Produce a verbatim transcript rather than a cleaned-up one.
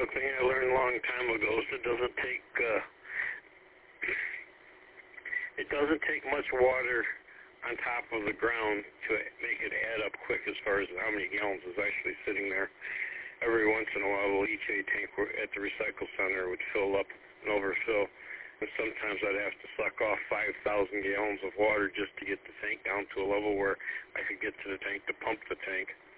another thing I learned a long time ago is it doesn't take uh, it doesn't take much water on top of the ground to make it add up quick as far as how many gallons is actually sitting there. Every once in a while, the leachate tank at the recycle center would fill up and overfill, and sometimes I'd have to suck off five thousand gallons of water just to get the tank down to a level where I could get to the tank to pump the tank.